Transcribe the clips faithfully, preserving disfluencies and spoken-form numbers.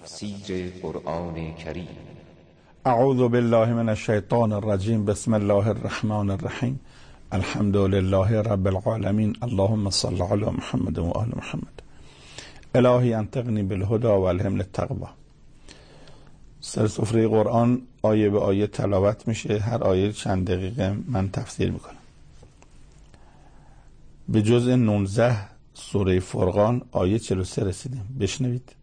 تفسیر قرآن کریم. اعوذ بالله من الشیطان الرجیم. بسم الله الرحمن الرحیم. الحمد لله رب العالمین. اللهم صل علی محمد و آل محمد. الهی انطقنی بالهدى و الهمنی التقوی. سر سفره قرآن آیه به آیه تلاوت میشه. هر آیه چند دقیقه من تفسیر میکنم. به جزء نوزده سوره فرقان آیه چهل و سه رسیدیم. بشنوید.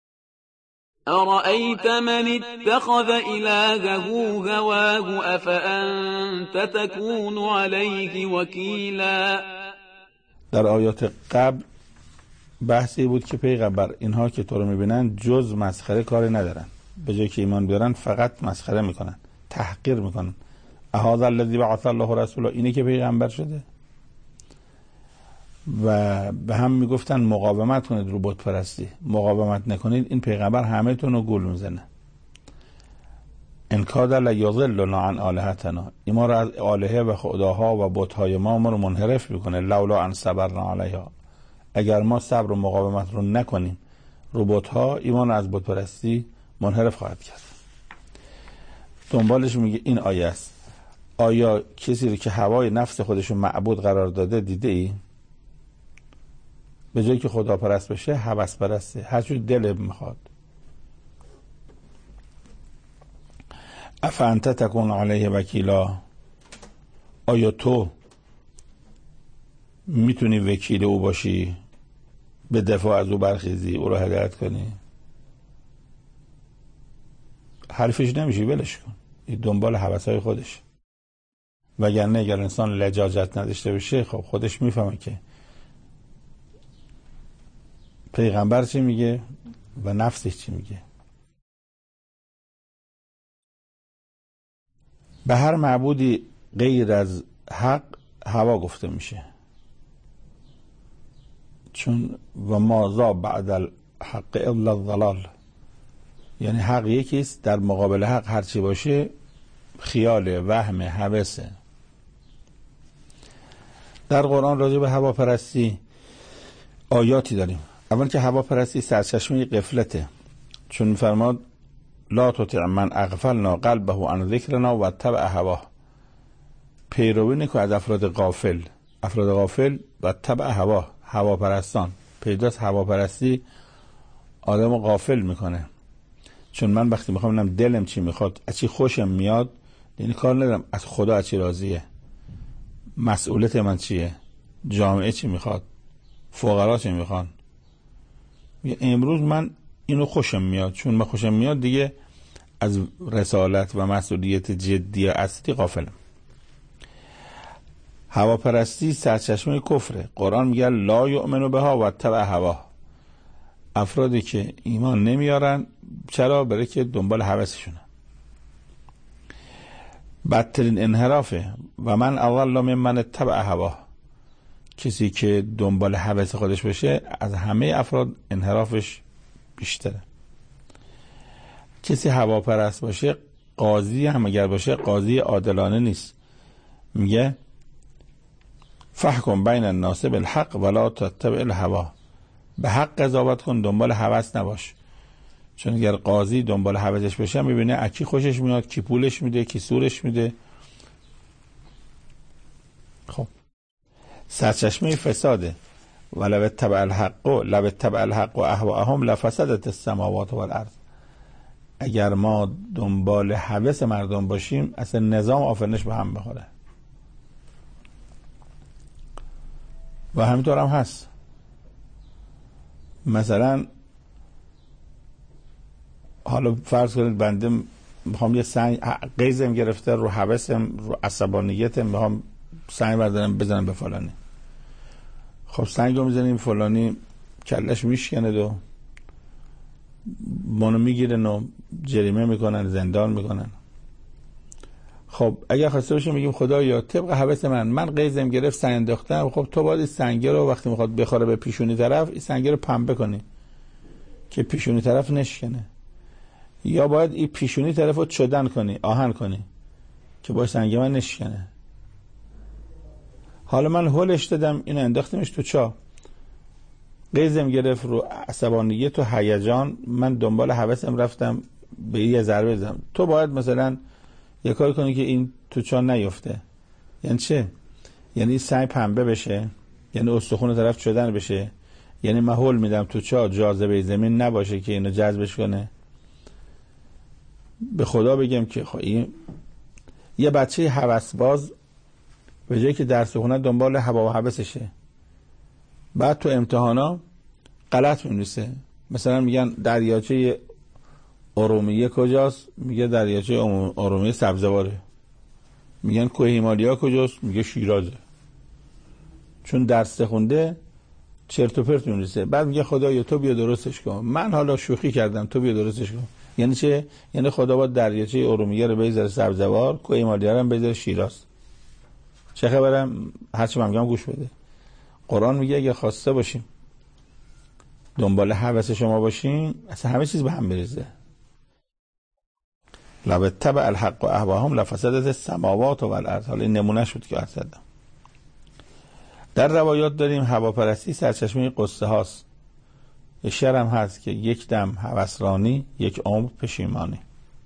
أرأيت من اتخذ إلهه هواه أفأنت تكون عليه وكيلا. در آیات قبل بحثی بود که پیغمبر اینها که تو رو میبینن جز مسخره کاری ندارن، به جای که ایمان بیارن فقط مسخره میکنن، تحقیر میکنن. اهذا الذی بعث الله رسولا، اینه که پیغمبر شده. و به هم میگفتن مقاومت کنید رو بت پرستی، مقاومت نکنید این پیغمبر همه تون رو گول میزنه. ان کاد لیضلنا عن آلهتنا، این ما رو از آلهه و خداها و بت‌های ما ما رو منحرف میکنه. لولا ان صبرنا علیها، اگر ما صبر و مقاومت رو نکنیم رو بت‌ها، ایمان از بت پرستی منحرف خواهد کرد. دنبالش میگه این آیه است. آیا کسی رو که هوای نفس خودش رو معبود قرار داده دیده ای؟ به جایی که خدا پرست بشه هوس پرسته، هر چیز دل میخواد. افانت تکون علیه وکیلا، آیا تو میتونی وکیل او باشی، به دفاع از او برخیزی، او رو هدایت کنی؟ حرفش نمیشی، ولش کن، این دنبال هوسای خودش. وگرنه اگر انسان لجاجت نداشته باشه خب خودش میفهمه که پیغمبر چی میگه و نفسش چی میگه. به هر معبودی غیر از حق هوا گفته میشه، چون و ما ذا بعد الحق الا الضلال، یعنی حق یکیست، در مقابل حق هرچی باشه خیال، وهم، هوسه. در قرآن راجع به هواپرستی آیاتی داریم. اول که هواپرستی سرچشمه غفلته، چون میفرماد لا تطع من اغفلنا قلبه عن ذکرنا و اتبع هواه. پیروی نکن از افراد غافل، افراد غافل و اتبع هواه، هواپرستان. پیداست هواپرستی آدم غافل میکنه. چون من وقتی میخوام ببینم دلم چی میخواد، از چی خوشم میاد، یعنی کار ندارم از خدا از چی راضیه، مسئولیت من چیه، جامعه چی میخواد، فقرا چی میخوان. امروز من اینو خوشم میاد، چون من خوشم میاد دیگه از رسالت و مسئولیت جدی اصلی غافلم. هواپرستی سرچشمه کفره. قرآن میگه لا یؤمنو بها و اتبع هواه. افرادی که ایمان نمیارن، چرا؟ برای که دنبال هوسشونه. بدترین انحرافه و من اضل ممن اتبع هواه. کسی که دنبال هوس خودش باشه از همه افراد انحرافش بیشتره. کسی هواپرست باشه، قاضی هم اگر باشه قاضی عادلانه نیست. میگه فحکم بین الناس بالحق ولا تتبع الهوا، به حق قضاوت کن، دنبال هوس نباش. چون اگر قاضی دنبال هوسش باشه میبینه اکی خوشش میاد، کی پولش میده، کی سورش میده. خب سرچشمه فساده. ولو اتبع الحق لو اتبع الحق و اهواهم لفسدت السماوات والارض. اگر ما دنبال هوس مردم باشیم اصلا نظام آفرینش به هم بخوره. و همینطور هم هست. مثلا حالا فرض کنید بنده میخوام یه سنگ، قیزم گرفته رو هوسم، رو عصبانیتم، میخوام سنگ بردارم بزنم به فلانی. خب سنگ رو میزنیم فلانی کلش میشکنه و منو میگیرن و جریمه میکنن، زندان میکنن. خب اگر خواسته باشیم میگیم خدایا طبق هوس من من قیزم گرفت سنگ انداختم، خب تو باید سنگ رو وقتی میخواد بخوره به پیشونی طرف، این سنگ رو پنبه کنی که پیشونی طرف نشکنه، یا باید این پیشونی طرف رو چدن کنی، آهن کنی که باید سنگ من نشکنه. حالا من هولش دادم، اینو انداختمش تو چاه، قیزم گرفت رو عصبانیت و هیجان، من دنبال هوسم رفتم به یه ضربه بزنم. تو باید مثلا یه کاری کنی که این تو چان نیفته. یعنی چه؟ یعنی سعی پنبه بشه، یعنی استخون طرف شدن بشه، یعنی من هول میدم تو چاه جاذبه زمین نباشه که اینو جذبش کنه. به خدا بگم که خب این یه بچه هوسباز به جایی که درس بخونه دنبال هوا و هوسشه، بعد تو امتحانا غلط می‌نویسه. مثلا میگن دریاچه ارومیه کجاست؟ میگه دریاچه ارومیه سبزواره. میگن کوه هیمالیا کجاست؟ میگه شیرازه. چون درس خونده چرت و پرت می‌نویسه. بعد میگه خدایا تو بیا درستش کن. من حالا شوخی کردم، تو بیا درستش کن. یعنی چه؟ یعنی خدا باید دریاچه ارومیه رو بذاره سبزوار، کوه هیمالیا رو هم بذاره شیراز. چه خبرم؟ هرچی من میگم گوش بده. قرآن میگه اگه خواسته باشیم دنبال هوس شما باشیم، اصلا همه چیز به هم بریزه. لو اتبع الحق و اهواهم لفسدت السماوات و الارض. حالا این نمونه شد که عرض کردم. در روایات داریم هواپرستی سرچشمه قصه هاست. یه شعر هم هست که یک دم هوسرانی یک عمر پشیمانی.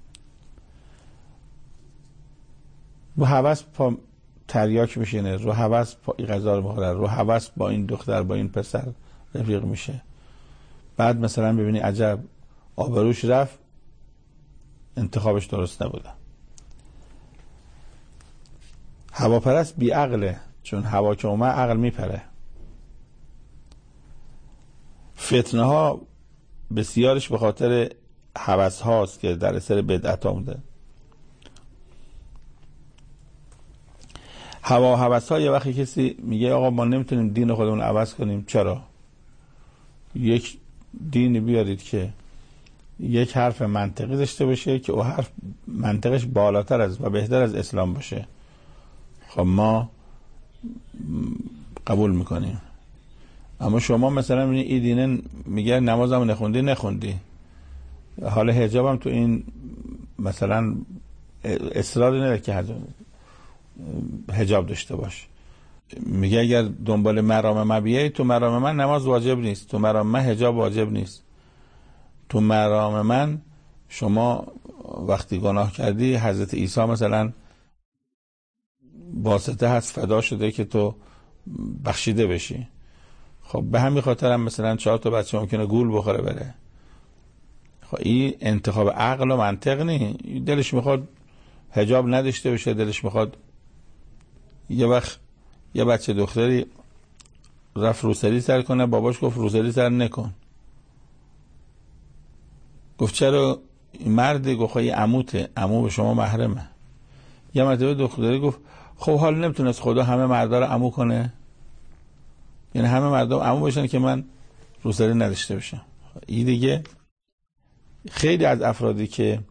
رو هوس پا تریاک میشینه، رو هوس پا این غذا رو بخوره، رو هوس با این دختر با این پسر رفیق میشه. بعد مثلا ببینی عجب آبروش رفت، انتخابش درست نبوده. هواپرست بی عقله، چون هوا که اومد عقل میپره. فتنه ها بسیارش به خاطر هوس هاست که در اثر بدعت آمده. هوا و هوس ها یه وقتی کسی میگه آقا ما نمیتونیم دین خودمون عوض کنیم. چرا؟ یک دینی بیارید که یک حرف منطقی داشته باشه که او حرف منطقش بالاتر از و بهتر از اسلام باشه. خب ما قبول میکنیم. اما شما مثلا این دینه میگه نمازم نخوندی نخوندی، حالا حجابم تو این مثلا اصراری نداره که حجاب داشته باش. میگه اگر دنبال مرام من بیایی، تو مرام من نماز واجب نیست، تو مرام من حجاب واجب نیست، تو مرام من شما وقتی گناه کردی حضرت عیسی مثلا واسطه هست فدا شده که تو بخشیده بشی. خب به همین خاطر هم مثلا چهار تا بچه ممکنه گول بخوره بره. خب این انتخاب عقل و منطق نی. دلش میخواد حجاب نداشته باشه، دلش میخواد. یه وقت یه بچه دختری رفت روسری سر کنه، باباش گفت روسری سر نکن. گفت چرا؟ مردی گفت خواهی عموته، عمو به شما محرمه. یه مرتبه دختری گفت خب حالا نمیتونست خدا همه مردا رو عمو کنه؟ یعنی همه مردم عمو بشن که من روسری نداشته باشم. این دیگه خیلی از افرادی که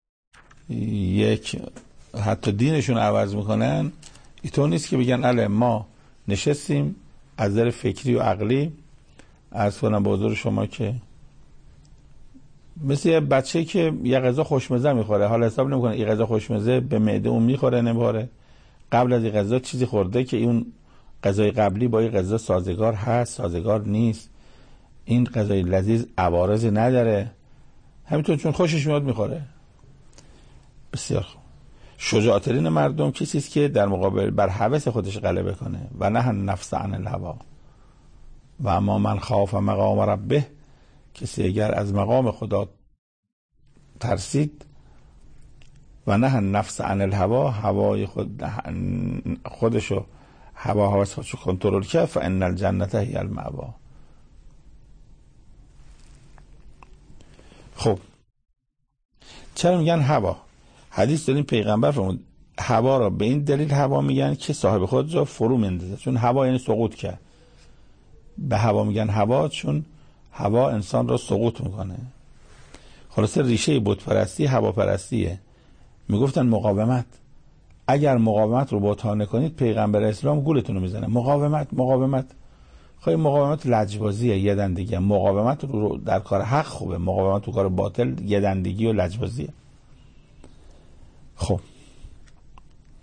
یک حتی دینشون عوض میکنن، اینطور نیست که بگن اله ما نشستیم از نظر فکری و عقلی عرض کنم به حضور شما که مثل یه بچه که یه غذا خوشمزه میخوره، حالا حساب نمیکنه این غذا خوشمزه به معده اون میخوره نمیخوره، قبل از این غذا چیزی خورده که اون غذای قبلی با این غذا سازگار هست سازگار نیست، این غذای لذیذ عوارضی نداره، همینطور چون خوشش میاد میخوره. بسیار خوب. شجاع‌ترین مردم کسی است که در مقابل بر هوس خودش غلبه کنه و نه نفس عن الهوا. و اما من خاف مقام ربه، کسی اگر از مقام خدا ترسید و نه نفس عن الهوا، هوای خود خودشو هوا هوس خودشو کنترل کرد، فان الجنة هی المأوا. خب چرا میگن هوا؟ حدیث داریم پیغمبر فرمود هوا را به این دلیل هوا میگن که صاحب خود را فرو میندازه، چون هوا یعنی سقوط کرد. به هوا میگن هوا چون هوا انسان را سقوط میکنه. خلاصه ریشه بت پرستی هوا پرستیه. میگفتن مقاومت، اگر مقاومت رو بتانه کنید پیغمبر اسلام گولتون رو میزنه. مقاومت مقاومت خواهی مقاومت لجبازیه، یه دندگی. مقاومت رو در کار حق خوبه، مقاومت رو کار باطل یه دندگی و لجبازیه. خب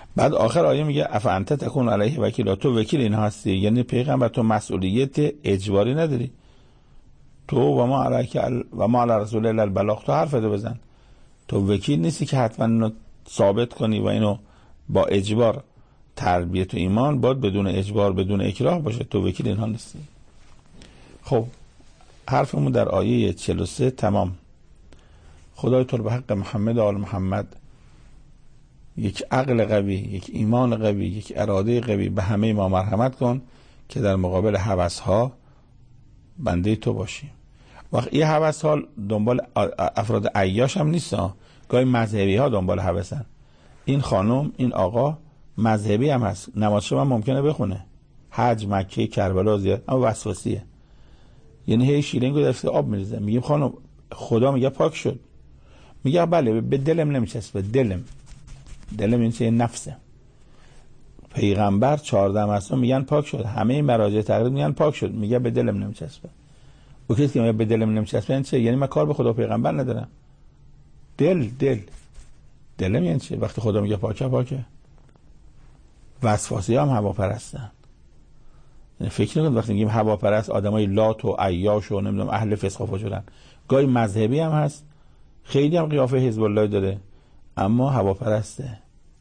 بعد آخر آیه میگه افانت تکون علیه وکیلا، تو وکیل اینها هستی، یعنی پیغمبر تو مسئولیت اجباری نداری، تو و ما علیک و ما علی رسول الله البلاغ، تو حرفتو بزن، تو وکیل نیستی که حتما اینو ثابت کنی و اینو با اجبار تربیت و ایمان باید بدون اجبار بدون اکراه باشه، تو وکیل اینها نیستی. خب حرفمون در آیه چهل و سه تمام. خدای تو به حق محمد و آل محمد یک عقل قوی، یک ایمان قوی، یک اراده قوی به همه ما مرحمت کن که در مقابل هوس‌ها بنده تو باشیم. وقت این هوس‌ها دنبال افراد عیاش هم نیست ها، گاهی مذهبی ها دنبال هوسن. این خانم این آقا مذهبی هم هست، نماز شب هم ممکنه بخونه، حج مکه کربلا زیاد، اما وسواسیه. یعنی هی شیرینگو در آب میریزه. میگیم خانم خدا میگه پاک شد، میگه بله به دلم نمیچسبه، دلم دلم این چه نفسه. پیغمبر چهارده معصوم میگن پاک شد، همه مراجع تقریر میگن پاک شد، میگه به دلم نمیچسبه. و کسی که میگه به دلم نمیچسبه یعنی چه؟ یعنی من کار به خدا پیغمبر ندارم. دل دل دلم یعنی چه؟ وقتی خدا میگه پاکه پاکه. وسواسی هم هواپرستن. یعنی فکر نکنید وقتی میگیم هواپرست آدمای لات و عیاش و نمیدونم اهل فسق و فجورن. گاهی مذهبی هم هست، خیلی هم قیافه حزب الله داره، اما هواپرسته.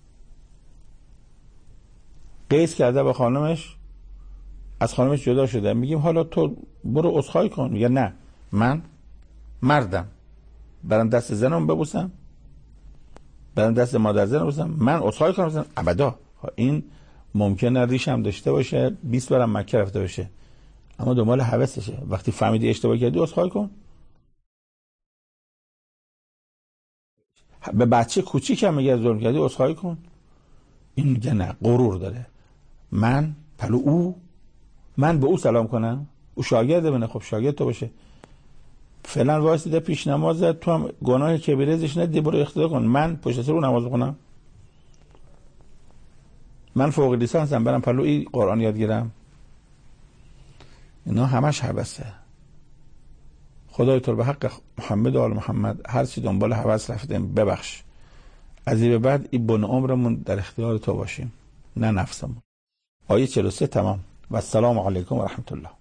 قیس کرده به خانمش، از خانمش جدا شده، میگیم حالا تو برو عذرخواهی کن، میگه نه من مردم برام دست زنم ببوسم، برام دست مادر زنم ببوسم، من عذرخواهی کنم ابدا. این ممکنه ریش هم داشته باشه، بیست بارم مکه رفته باشه، اما دنبال هوسشه. وقتی فهمیدی اشتباه کردی عذرخواهی کن. به بچه کوچیک هم میگه ظلم کردی عذرخواهی کن. این میگه نه، غرور داره. من پلو او، من به او سلام کنم، او شاگرده منه، خب شاگرد تو باشه. فعلا واسطه پیش نمازت، تو هم گناه کبیره زش ندی، برو اقتدا کن. من پشت سر او نماز بخونم، من فوق لیسانسم برم پلوی قرآن یاد گیرم. اینا همش هوسه. خدای تو به حق محمد و آل محمد هر چی دنبال هوس رفتیم ببخش، از این به بعد این بن عمرمون در اختیار تو باشیم، نه نفسمون. آیه چهل و سه تمام. و السلام علیکم و رحمت الله.